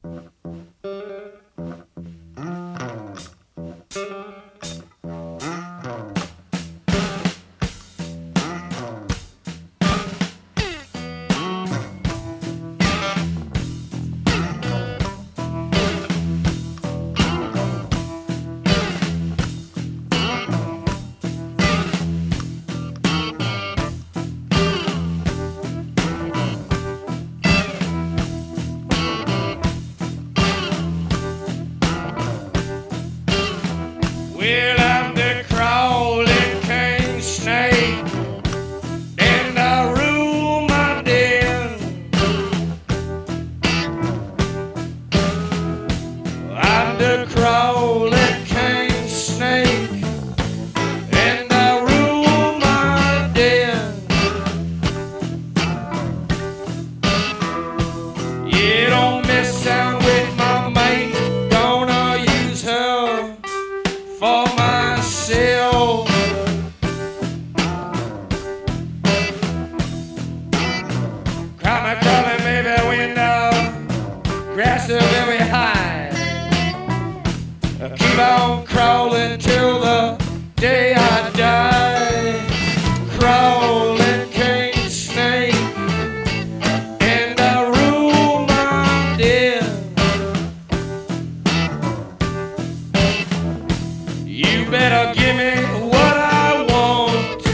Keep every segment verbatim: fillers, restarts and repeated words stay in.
Well, I'm the crawling king snake, and I rule my den. I'm the crawling king snake, and I rule my den. You don't mess around with my mate, gonna use her for myself. Climb a crawling maybe window, grass is very high. Keep on crawling till the day I die. Crawling king snake, and I rule my den. You better give me what I want.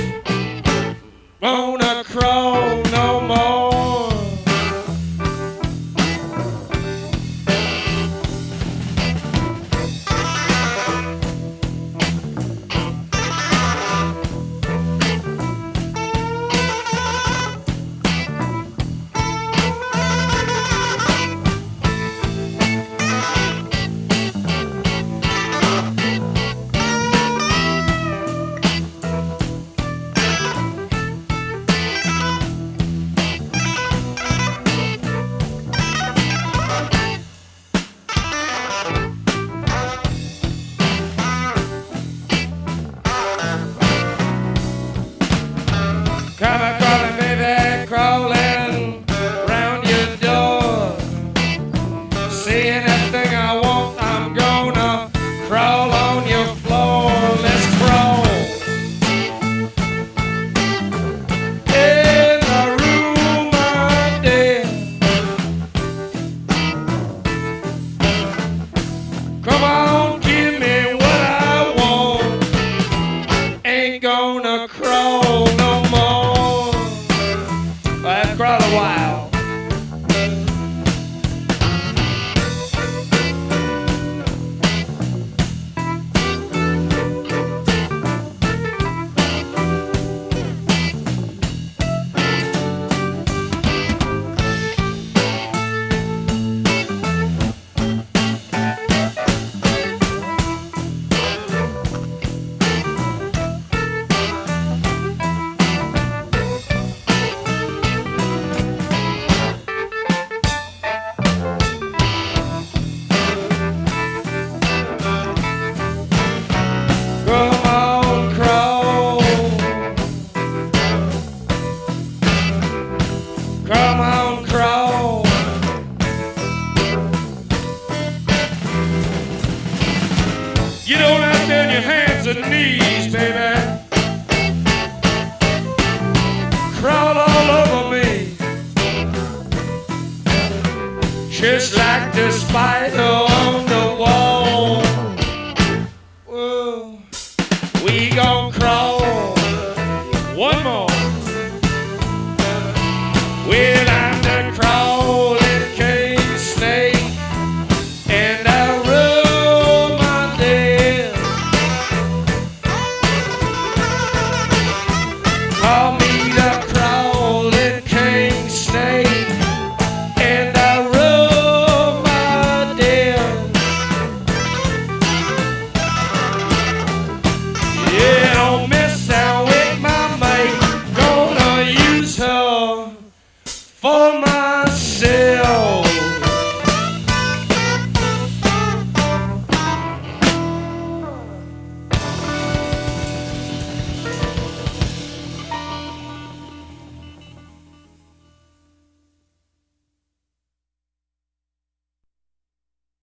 Wanna crawl no more. Come a crawling, baby, crawling round your door. See anything I want, I'm gonna crawl on your floor. Let's crawl. And I rule my den. Come on, give me what I want. Ain't gonna crawl no more. I've crawled a while. Come on, crawl. Come on, crawl. You don't have to on your hands and knees, baby. Crawl all over me, just like the spider on